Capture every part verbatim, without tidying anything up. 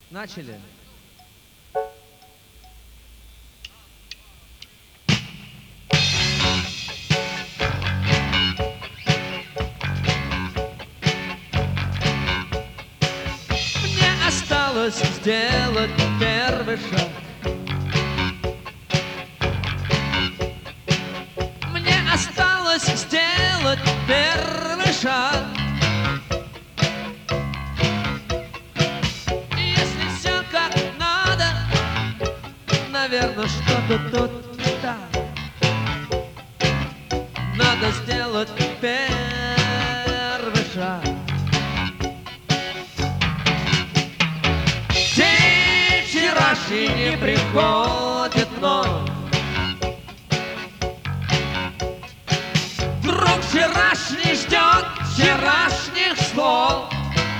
Начали. Мне осталось сделать первый шаг. Мне осталось сделать первый шаг. Наверное, что-то тут не так. Надо сделать первый шаг. День вчерашний не приходит вновь. Друг вчерашний ждет вчерашних слов.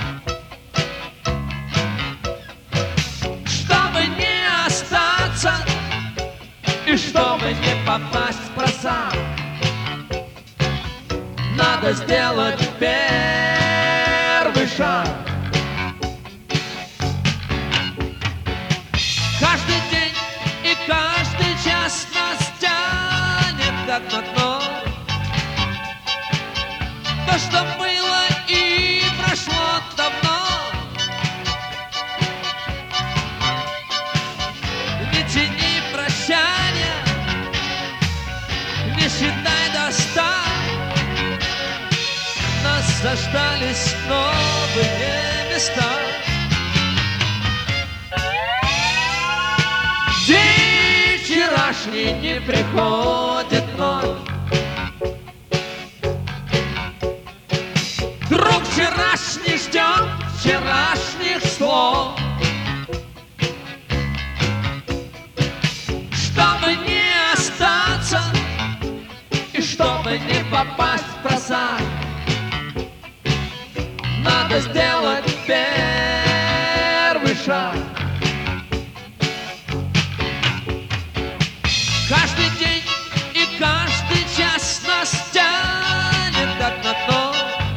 И чтобы не попасть в просак, надо сделать первый шаг. Каждый день и каждый час нас тянет как на дно. То, что было и прошло давно. Не тяни прощания, не считай до ста. Нас заждались новые места. День вчерашний не приходит вновь. Друг вчерашний ждет вчерашних слов. Чтобы не остаться и чтобы не попасть в просак, надо сделать первый шаг. Каждый день и каждый час нас тянет как на дно.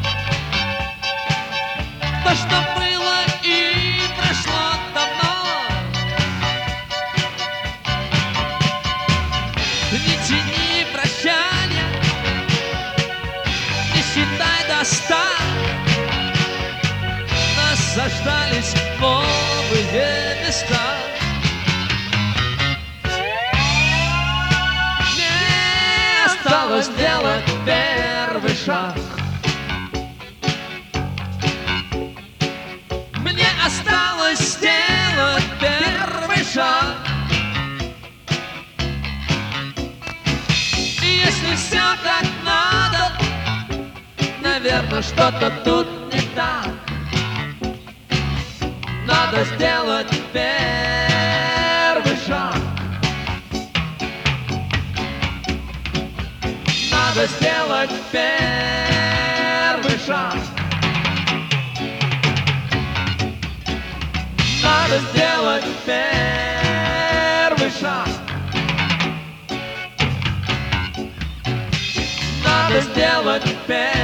То, что было и прошло давно. Не тяни прощания, не считай до ста. Нас заждались новые места. Мне осталось сделать первый шаг. Мне осталось сделать первый шаг. И если все так надо, наверное, что-то тут не так. Надо сделать первый шаг. Надо сделать первый шаг. Надо сделать первый шаг. Надо сделать первый шаг.